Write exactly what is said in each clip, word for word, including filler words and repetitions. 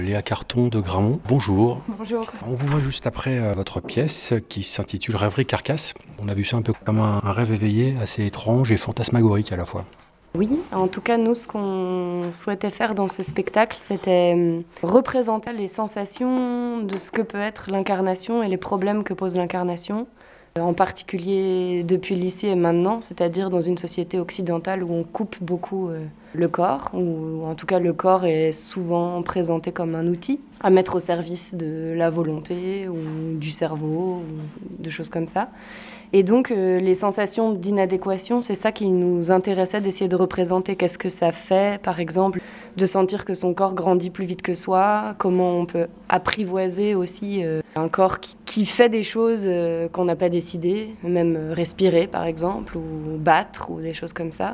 Léa Carton de Grammont, bonjour. Bonjour. On vous voit juste après euh, votre pièce qui s'intitule Rêverie Carcasse. On a vu ça un peu comme un, un rêve éveillé, assez étrange et fantasmagorique à la fois. Oui, en tout cas, nous, ce qu'on souhaitait faire dans ce spectacle, c'était représenter les sensations de ce que peut être l'incarnation et les problèmes que pose l'incarnation, en particulier depuis l'ici et maintenant, c'est-à-dire dans une société occidentale où on coupe beaucoup euh, le corps, où en tout cas le corps est souvent présenté comme un outil à mettre au service de la volonté ou du cerveau, ou de choses comme ça. Et donc, euh, les sensations d'inadéquation, c'est ça qui nous intéressait d'essayer de représenter. Qu'est-ce que ça fait, par exemple, de sentir que son corps grandit plus vite que soi, comment on peut apprivoiser aussi euh, un corps qui, qui fait des choses euh, qu'on n'a pas décidées, même respirer, par exemple, ou battre, ou des choses comme ça.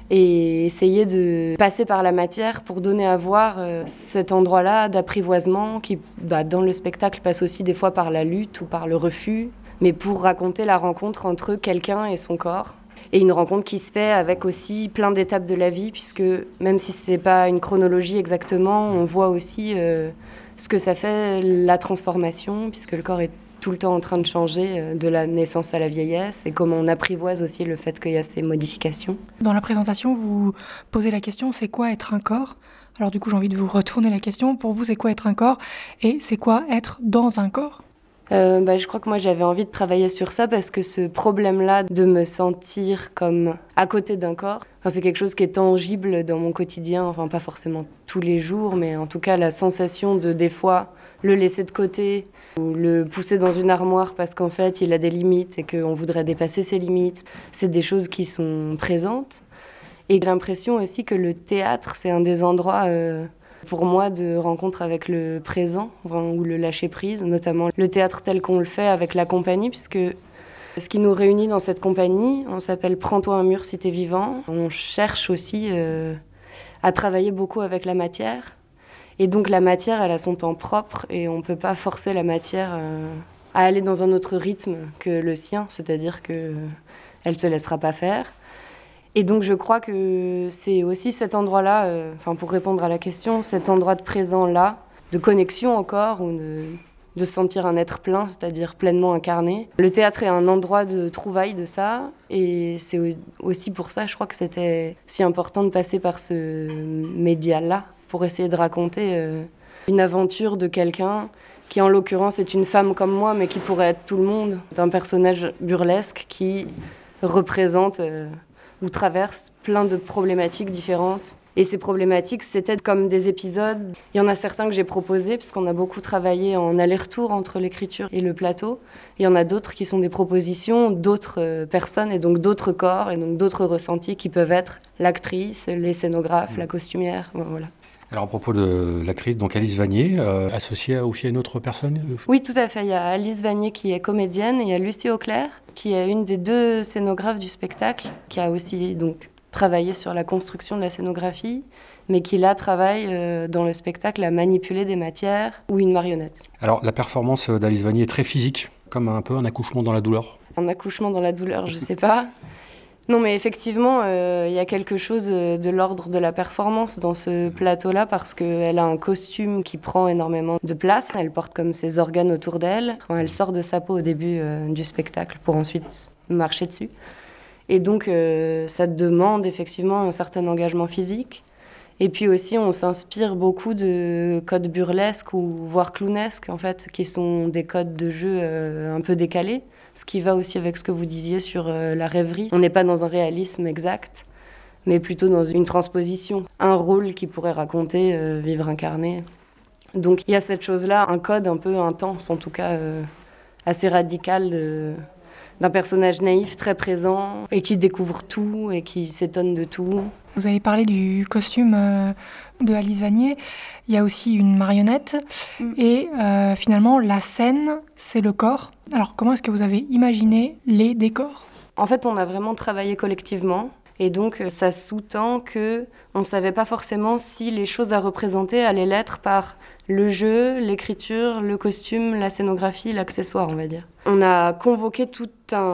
Et essayer de passer par la matière pour donner à voir euh, cet endroit-là d'apprivoisement qui, bah, dans le spectacle, passe aussi des fois par la lutte ou par le refus, mais pour raconter la rencontre entre quelqu'un et son corps. Et une rencontre qui se fait avec aussi plein d'étapes de la vie, puisque même si ce n'est pas une chronologie exactement, on voit aussi euh, ce que ça fait, la transformation, puisque le corps est tout le temps en train de changer, euh, de la naissance à la vieillesse, et comment on apprivoise aussi le fait qu'il y a ces modifications. Dans la présentation, vous posez la question, c'est quoi être un corps ? Alors du coup, j'ai envie de vous retourner la question. Pour vous, c'est quoi être un corps ? Et c'est quoi être dans un corps ? Euh, bah, je crois que moi j'avais envie de travailler sur ça parce que ce problème-là de me sentir comme à côté d'un corps, enfin, c'est quelque chose qui est tangible dans mon quotidien, enfin pas forcément tous les jours, mais en tout cas la sensation de des fois le laisser de côté ou le pousser dans une armoire parce qu'en fait il a des limites et qu'on voudrait dépasser ses limites, c'est des choses qui sont présentes. Et j'ai l'impression aussi que le théâtre c'est un des endroits... Euh, pour moi, de rencontre avec le présent, enfin, ou le lâcher-prise, notamment le théâtre tel qu'on le fait avec la compagnie, puisque ce qui nous réunit dans cette compagnie, on s'appelle Prends-toi un mur si t'es vivant. On cherche aussi euh, à travailler beaucoup avec la matière. Et donc la matière, elle a son temps propre et on ne peut pas forcer la matière euh, à aller dans un autre rythme que le sien, c'est-à-dire qu'elle ne se laissera pas faire. Et donc je crois que c'est aussi cet endroit-là, euh, enfin pour répondre à la question, cet endroit de présent-là, de connexion au corps, ou de, de sentir un être plein, c'est-à-dire pleinement incarné. Le théâtre est un endroit de trouvaille de ça, et c'est aussi pour ça, je crois que c'était si important de passer par ce média-là, pour essayer de raconter euh, une aventure de quelqu'un qui en l'occurrence est une femme comme moi, mais qui pourrait être tout le monde, d'un personnage burlesque qui représente... Euh, ou traverse plein de problématiques différentes. Et ces problématiques, c'était comme des épisodes. Il y en a certains que j'ai proposés, puisqu'on a beaucoup travaillé en aller-retour entre l'écriture et le plateau. Il y en a d'autres qui sont des propositions d'autres personnes, et donc d'autres corps, et donc d'autres ressentis qui peuvent être l'actrice, les scénographes, la costumière, voilà. Alors à propos de l'actrice, donc Alice Vanier, euh, associée aussi à une autre personne ? Oui, tout à fait. Il y a Alice Vanier qui est comédienne, et il y a Lucie Auclair, qui est une des deux scénographes du spectacle, qui a aussi donc travaillé sur la construction de la scénographie, mais qui là travaille euh, dans le spectacle à manipuler des matières ou une marionnette. Alors la performance d'Alice Vanier est très physique, comme un peu un accouchement dans la douleur. Un accouchement dans la douleur, je sais pas. Non, mais effectivement, euh, il y a quelque chose de l'ordre de la performance dans ce plateau-là, parce qu'elle a un costume qui prend énormément de place. Elle porte comme ses organes autour d'elle. Enfin, elle sort de sa peau au début euh, du spectacle pour ensuite marcher dessus. Et donc, euh, ça demande effectivement un certain engagement physique. Et puis aussi, on s'inspire beaucoup de codes burlesques ou voire clownesques, en fait, qui sont des codes de jeu euh, un peu décalés. Ce qui va aussi avec ce que vous disiez sur euh, la rêverie. On n'est pas dans un réalisme exact, mais plutôt dans une transposition. Un rôle qui pourrait raconter euh, vivre incarné. Donc il y a cette chose-là, un code un peu intense, en tout cas euh, assez radical, de, d'un personnage naïf, très présent, et qui découvre tout, et qui s'étonne de tout. Vous avez parlé du costume euh, de Alice Vanier. Il y a aussi une marionnette. Mm. Et euh, finalement, la scène, c'est le corps. Alors, comment est-ce que vous avez imaginé les décors ? En fait, on a vraiment travaillé collectivement. Et donc, ça sous-tend qu'on ne savait pas forcément si les choses à représenter allaient l'être par le jeu, l'écriture, le costume, la scénographie, l'accessoire, on va dire. On a convoqué tout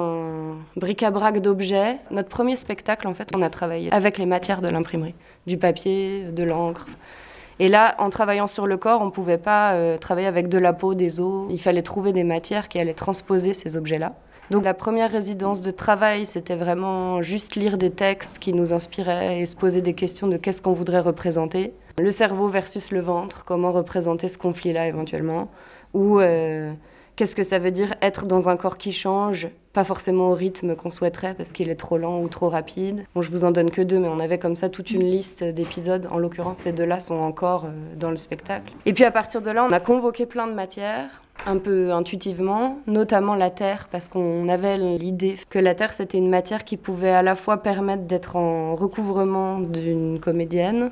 un bric-à-brac d'objets. Notre premier spectacle, en fait, on a travaillé avec les matières de l'imprimerie, du papier, de l'encre. Et là, en travaillant sur le corps, on ne pouvait pas euh, travailler avec de la peau, des os. Il fallait trouver des matières qui allaient transposer ces objets-là. Donc la première résidence de travail, c'était vraiment juste lire des textes qui nous inspiraient et se poser des questions de qu'est-ce qu'on voudrait représenter. Le cerveau versus le ventre, comment représenter ce conflit-là éventuellement. Ou euh, qu'est-ce que ça veut dire être dans un corps qui change, pas forcément au rythme qu'on souhaiterait parce qu'il est trop lent ou trop rapide. Bon, je vous en donne que deux, mais on avait comme ça toute une liste d'épisodes. En l'occurrence, ces deux-là sont encore euh, dans le spectacle. Et puis à partir de là, on a convoqué plein de matières, un peu intuitivement, notamment la terre, parce qu'on avait l'idée que la terre, c'était une matière qui pouvait à la fois permettre d'être en recouvrement d'une comédienne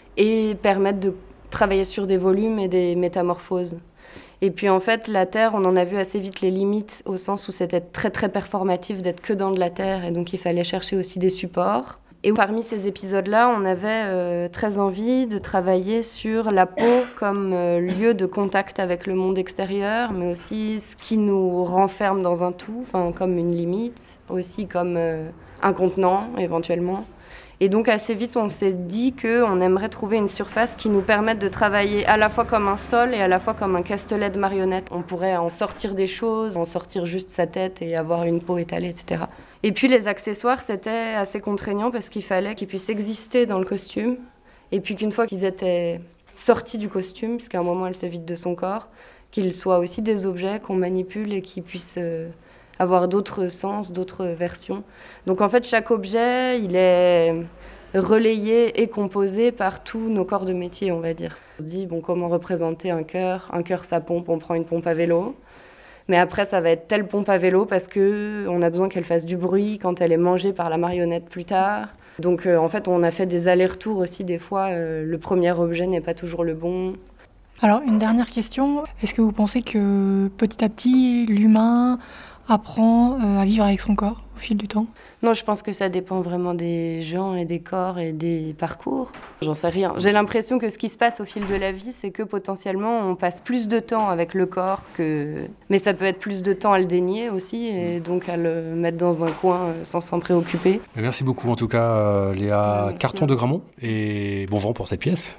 et permettre de travailler sur des volumes et des métamorphoses. Et puis en fait, la terre, on en a vu assez vite les limites, au sens où c'était très très performatif d'être que dans de la terre, et donc il fallait chercher aussi des supports. Et parmi ces épisodes-là, on avait euh, très envie de travailler sur la peau comme euh, lieu de contact avec le monde extérieur, mais aussi ce qui nous renferme dans un tout, comme une limite, aussi comme euh, un contenant éventuellement. Et donc assez vite, on s'est dit qu'on aimerait trouver une surface qui nous permette de travailler à la fois comme un sol et à la fois comme un castelet de marionnettes. On pourrait en sortir des choses, en sortir juste sa tête et avoir une peau étalée, et cetera. Et puis les accessoires, c'était assez contraignant parce qu'il fallait qu'ils puissent exister dans le costume. Et puis qu'une fois qu'ils étaient sortis du costume, puisqu'à un moment elle se vide de son corps, qu'ils soient aussi des objets qu'on manipule et qui puissent... Euh, avoir d'autres sens, d'autres versions. Donc en fait, chaque objet, il est relayé et composé par tous nos corps de métier, on va dire. On se dit, bon, comment représenter un cœur ? Un cœur, ça pompe, on prend une pompe à vélo. Mais après, ça va être telle pompe à vélo parce qu'on a besoin qu'elle fasse du bruit quand elle est mangée par la marionnette plus tard. Donc euh, en fait, on a fait des allers-retours aussi des fois. Euh, le premier objet n'est pas toujours le bon. Alors, une dernière question. Est-ce que vous pensez que petit à petit, l'humain apprend euh, à vivre avec son corps au fil du temps ? Non, je pense que ça dépend vraiment des gens et des corps et des parcours. J'en sais rien. J'ai l'impression que ce qui se passe au fil de la vie, c'est que potentiellement, on passe plus de temps avec le corps que... Mais ça peut être plus de temps à le dénier aussi, et donc à le mettre dans un coin sans s'en préoccuper. Merci beaucoup en tout cas, Léa Merci. Carton de Grammont, et bon vent pour cette pièce.